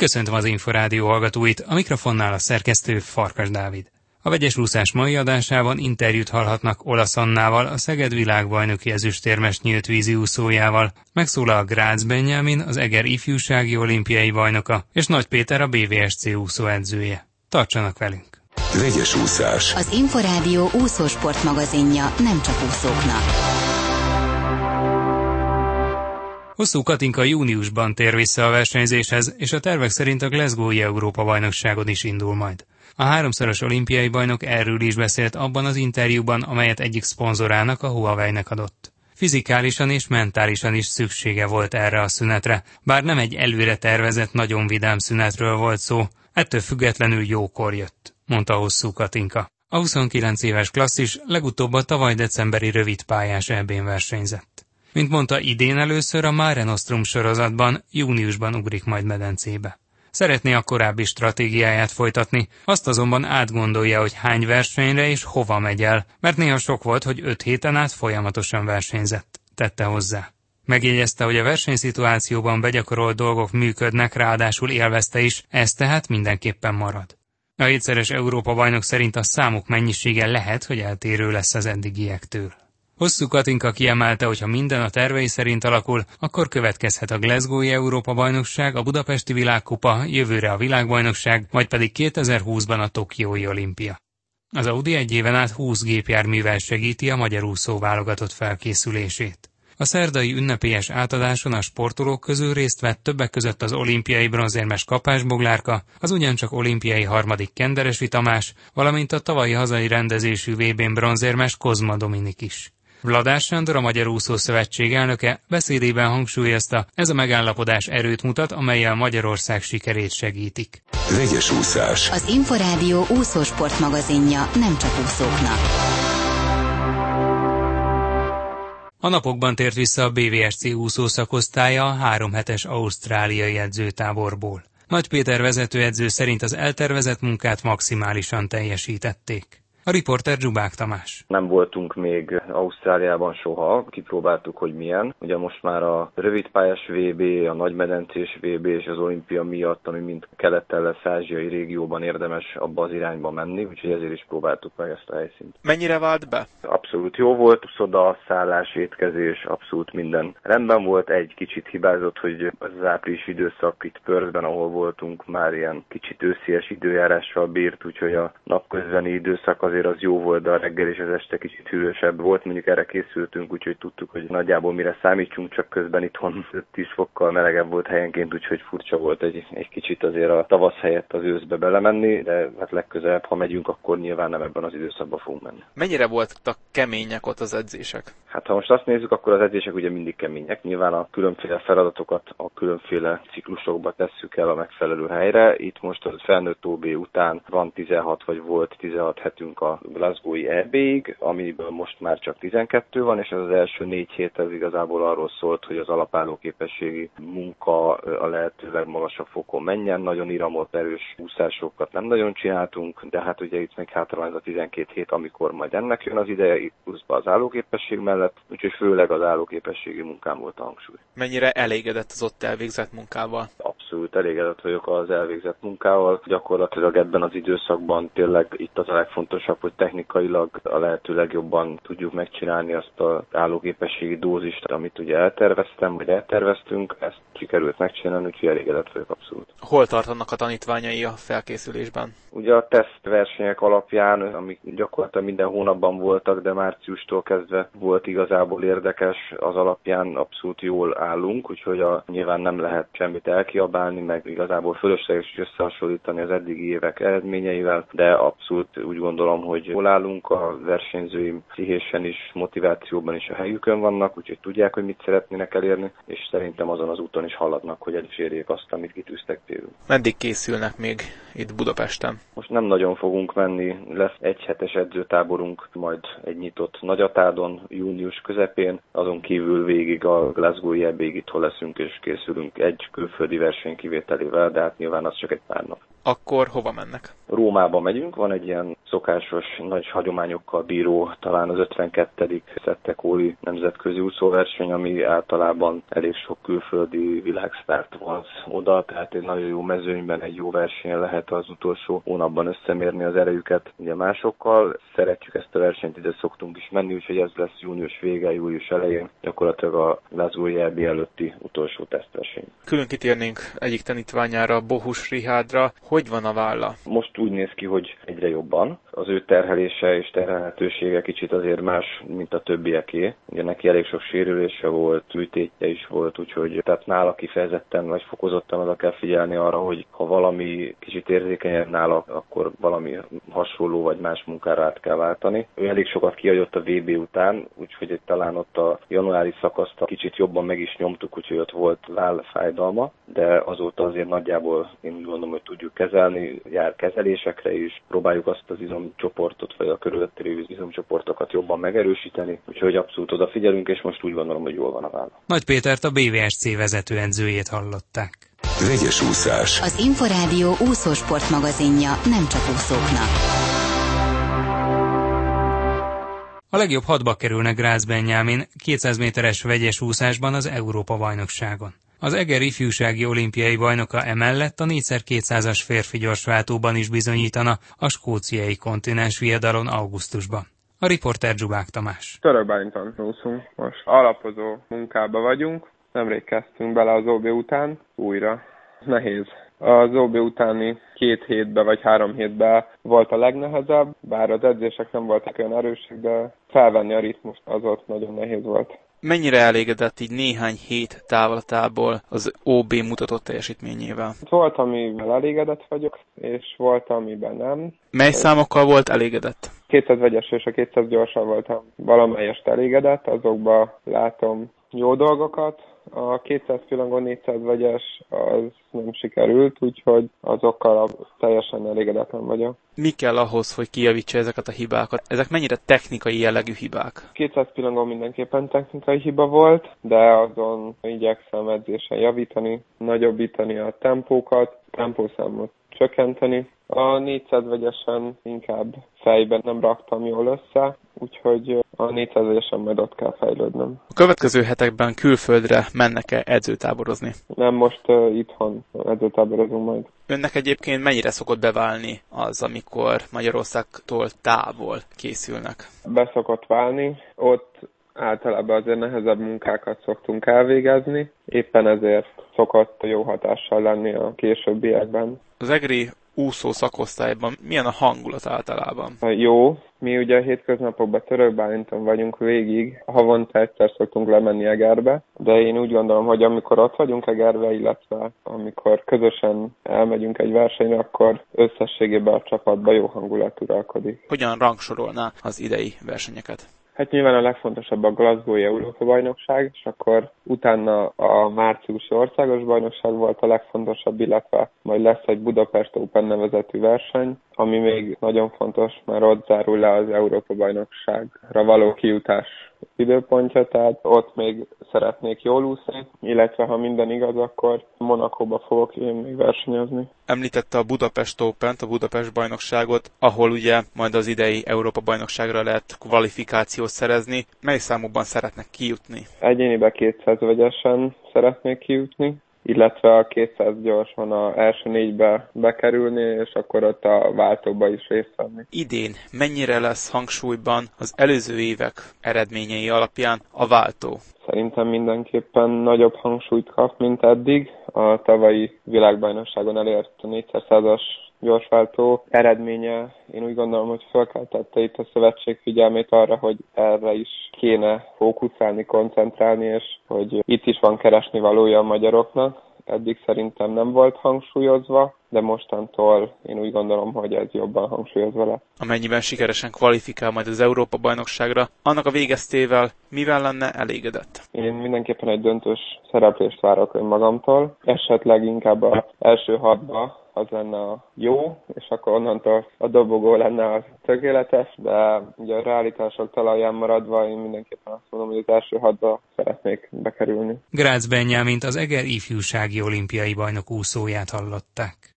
Köszöntöm az Inforádió hallgatóit, a mikrofonnál a szerkesztő Farkas Dávid. A vegyes úszás mai adásában interjút hallhatnak Olasz Annával, a Szeged világbajnoki ezüstérmes nyílt vízi úszójával, megszólal Grácz Benjamin, az Eger ifjúsági olimpiai bajnoka, és Nagy Péter, a BVSC úszóedzője. Tartsanak velünk! Vegyes úszás. Az Inforádió úszósport magazinja nem csak úszóknak. Hosszú Katinka júniusban tér vissza a versenyzéshez, és a tervek szerint a Glasgow-i Európa-bajnokságon is indul majd. A háromszoros olimpiai bajnok erről is beszélt abban az interjúban, amelyet egyik szponzorának, a Huawei-nek adott. Fizikálisan és mentálisan is szüksége volt erre a szünetre, bár nem egy előre tervezett, nagyon vidám szünetről volt szó, ettől függetlenül jókor jött, mondta Hosszú Katinka. A 29 éves klasszis legutóbb a tavaly decemberi rövidpályás EB-n versenyzett. Mint mondta, idén először a Mare Nostrum sorozatban, júniusban ugrik majd medencébe. Szeretné a korábbi stratégiáját folytatni, azt azonban átgondolja, hogy hány versenyre és hova megy el, mert néha sok volt, hogy 5 héten át folyamatosan versenyzett, tette hozzá. Megjegyezte, hogy a versenyszituációban begyakorolt dolgok működnek, ráadásul élvezte is, ez tehát mindenképpen marad. A 7-szeres Európa-bajnok szerint a számok mennyisége lehet, hogy eltérő lesz az eddigiektől. Hosszú Katinka kiemelte, hogy ha minden a tervei szerint alakul, akkor következhet a Glasgow-i Európa-bajnokság, a Budapesti Világkupa, jövőre a világbajnokság, majd pedig 2020-ban a Tokiói olimpia. Az Audi egy éven át 20 gépjárművel segíti a magyar úszóválogatott felkészülését. A szerdai ünnepélyes átadáson a sportolók közül részt vett többek között az olimpiai bronzérmes Kapás Boglárka, az ugyancsak olimpiai harmadik Kenderesi Tamás, valamint a tavalyi hazai rendezésű VB-n bronzérmes Kozma Dominik is. Vladár Sándor, a Magyar Úszószövetség elnöke beszédében hangsúlyozta, ez a megállapodás erőt mutat, amellyel Magyarország sikerét segítik. Vegyes úszás. Az Inforádió úszósport magazinja nem csak úszóknak. A napokban tért vissza a BVSC úszószakosztálya a 3 hetes ausztráliai edzőtáborból. Nagy Péter vezetőedző szerint az eltervezett munkát maximálisan teljesítették. A riporter Zsubák Tamás. Nem voltunk még Ausztráliában soha, kipróbáltuk, hogy milyen. Ugye most már a rövidpályás VB, a nagymedencés VB és az olimpia miatt, ami mind kelettel lesz ázsiai régióban érdemes abba az irányba menni, úgyhogy ezért is próbáltuk meg ezt a helyszínt. Mennyire vált be? Abszolút jó volt, uszoda, szállás, étkezés, abszolút minden rendben volt. Egy kicsit hibázott, hogy az április időszak itt Perthben, ahol voltunk, már ilyen kicsit őszies időjárással bírt, úgyhogy a napközbeni időszak azért az jó volt, de a reggel és az este kicsit hűvösebb volt, mondjuk erre készültünk, úgyhogy tudtuk, hogy nagyjából mire számítsunk, csak közben itthon 5-10 fokkal melegebb volt helyenként, úgyhogy furcsa volt egy kicsit azért a tavasz helyett az őszbe belemenni, de hát legközelebb, ha megyünk, akkor nyilván nem ebben az időszakban fogunk menni. Mennyire voltak kemények ott az edzések? Hát ha most azt nézzük, akkor az edzések ugye mindig kemények. Nyilván a különféle feladatokat a különféle ciklusokba tesszük el a megfelelő helyre. Itt most a felnőtt OB után van 16 vagy volt 16 hetünk a Glasgow-i EB-ig, amiből most már csak 12 van, és ez az első 4 hét ez igazából arról szólt, hogy az alapállóképességi munka a lehető legmagasabb fokon menjen. Nagyon iramot, erős úszásokat nem nagyon csináltunk, de hát ugye itt még hátra van ez a 12 hét, amikor majd ennek jön az ideje, itt pluszba az állóképesség mellett, úgyhogy főleg az állóképességi munkám volt a hangsúly. Mennyire elégedett az ott elvégzett munkával? Abszolút elégedett vagyok az elvégzett munkával. Gyakorlatilag ebben az időszakban tényleg itt az a legfontosabb, hogy technikailag a lehető legjobban tudjuk megcsinálni azt az állóképességi dózist, amit ugye elterveztünk, ezt sikerült megcsinálni, úgyhogy elégedett vagyok abszolút. Hol tartanak a tanítványai a felkészülésben? Ugye a tesztversenyek alapján, amik gyakorlatilag minden hónapban voltak, de márciustól kezdve volt igazából érdekes, az alapján abszolút jól állunk, úgyhogy nyilván nem lehet semmit elkiabálni, meg igazából fölösleges is összehasonlítani az eddigi évek eredményeivel, de abszolút úgy gondolom, hogy jól állunk, a versenyzőim pszichésen is, motivációban is a helyükön vannak, úgyhogy tudják, hogy mit szeretnének elérni, és szerintem azon az úton is haladnak, hogy elérjék azt, amit kitűztek célul. Meddig készülnek még itt Budapesten? Most nem nagyon fogunk menni, lesz egy hetes edzőtáborunk, majd egy nyitott Nagyatádon június közepén, azon kívül végig a Glasgow-i EB-ig itthon leszünk és készülünk egy külföldi verseny kivételével, de hát nyilván az csak egy pár nap. Akkor hova mennek? Rómába megyünk, van egy ilyen szokásos, nagy hagyományokkal bíró, talán az 52. Szettekóli nemzetközi úszóverseny, ami általában elég sok külföldi világsztárt vonz oda, tehát egy nagyon jó mezőnyben, egy jó versenyen lehet az utolsó hónapban összemérni az erejüket ugye másokkal. Szeretjük ezt a versenyt, ide szoktunk is menni, úgyhogy ez lesz június vége, július elején, gyakorlatilag a Glasgow EB előtti utolsó tesztverseny. Külön kitérnénk egyik tanítványára, Bohus Rihádra. Hogy van a válla? Most úgy néz ki, hogy egyre jobban. Az ő terhelése és terhelhetősége kicsit azért más, mint a többieké. Ugye neki elég sok sérülése volt, műtétje is volt, úgyhogy tehát nála kifejezetten vagy fokozottan oda kell figyelni arra, hogy ha valami kicsit érzékenyebb nála, akkor valami hasonló vagy más munkára át kell váltani. Ő elég sokat kihagyott a VB után, úgyhogy talán ott a januári szakaszt kicsit jobban meg is nyomtuk, úgyhogy ott volt vállfájdalma, de azóta azért nagyjából én úgy gondolom, hogy tudjuk kezelni, jár kezelésekre is, próbáljuk azt az izomcsoportot, vagy a körülötte lévő izomcsoportokat jobban megerősíteni, úgyhogy abszolút odafigyelünk, és most úgy gondolom, hogy jól van a válla. Nagy Pétert, a BVSC vezetőedzőjét hallották. Vegyes úszás. Az Inforádió úszósport magazinja nem csak úszóknak. A legjobb 6-ba kerülnek Grácz Benyámin 200 méteres vegyes úszásban az Európa-bajnokságon. Az Eger ifjúsági olimpiai bajnoka emellett a 4x200-as férfi gyorsváltóban is bizonyítana a skóciai kontinens viadalon augusztusban. A riporter Zsubák Tamás. Törökbálinton úszunk. Most alapozó munkába vagyunk. Nemrég kezdtünk bele az OB után újra. Nehéz. Az OB utáni 2 hétben vagy 3 hétben volt a legnehezebb, bár az edzések nem voltak olyan erősek, de felvenni a ritmust az ott nagyon nehéz volt. Mennyire elégedett így néhány hét távlatából az OB mutatott teljesítményével? Volt, amivel elégedett vagyok, és volt, amiben nem. Mely számokkal volt elégedett? 200 vegyes és a 200 gyorsan voltam valamelyest elégedett, azokban látom jó dolgokat. A 200 filangon 400 vegyes az nem sikerült, úgyhogy azokkal teljesen elégedetlen vagyok. Mi kell ahhoz, hogy kijavítsa ezeket a hibákat? Ezek mennyire technikai jellegű hibák? 200 filangon mindenképpen technikai hiba volt, de azon igyekszem edzésen javítani, nagyobbítani a tempókat, tempószámot csökkenteni. A 400 vegyesen inkább fejben nem raktam jól össze, úgyhogy a 400 vegyesen majd ott kell fejlődnöm. A következő hetekben külföldre mennek-e edzőtáborozni? Nem, most itthon edzőtáborozunk majd. Önnek egyébként mennyire szokott beválni az, amikor Magyarországtól távol készülnek? Be szokott válni, ott általában azért nehezebb munkákat szoktunk elvégezni, éppen ezért szokott jó hatással lenni a későbbiekben. Az egri úszó szakosztályban milyen a hangulat általában? Jó, mi ugye a hétköznapokban Törökbálinton vagyunk végig, havonta egyszer szoktunk lemenni Egerbe, de én úgy gondolom, hogy amikor ott vagyunk Egerbe, illetve amikor közösen elmegyünk egy versenyre, akkor összességében a csapatban jó hangulat uralkodik. Hogyan rangsorolná az idei versenyeket? Hát nyilván a legfontosabb a Glasgow-i Európa-bajnokság, és akkor utána a márciusi országos bajnokság volt a legfontosabb, illetve majd lesz egy Budapest Open nevezetű verseny, ami még nagyon fontos, mert ott zárul le az Európa-bajnokságra való kijutás időpontja, tehát ott még szeretnék jól úszni, illetve ha minden igaz, akkor Monacóba fogok én még versenyezni. Említette a Budapest Opent, a Budapest bajnokságot, ahol ugye majd az idei Európa-bajnokságra lehet kvalifikációt szerezni. Mely számokban szeretnek kijutni? Egyénibe 200 vegyesen szeretnék kijutni, illetve a 200 gyorsan az első 4-be bekerülni, és akkor ott a váltóba is részt venni. Idén mennyire lesz hangsúlyban az előző évek eredményei alapján a váltó? Szerintem mindenképpen nagyobb hangsúlyt kap, mint eddig. A tavalyi világbajnokságon elért 400-as gyorsváltó eredménye, én úgy gondolom, hogy felkeltette itt a szövetség figyelmét arra, hogy erre is kéne fókuszálni, koncentrálni, és hogy itt is van keresni valója a magyaroknak. Eddig szerintem nem volt hangsúlyozva, de mostantól én úgy gondolom, hogy ez jobban hangsúlyozva lesz. Amennyiben sikeresen kvalifikál majd az Európa-bajnokságra, annak a végeztével mivel lenne elégedett? Én mindenképpen egy döntős szereplést várok önmagamtól, esetleg inkább az első 6-ba az lenne a jó, és akkor onnantól a dobogó lenne az tökéletes, de ugye a realitások talaján maradva én mindenképpen azt mondom, hogy az első 6-ba szeretnék bekerülni. Grácz Benyámint, az Eger ifjúsági olimpiai bajnok úszóját hallották.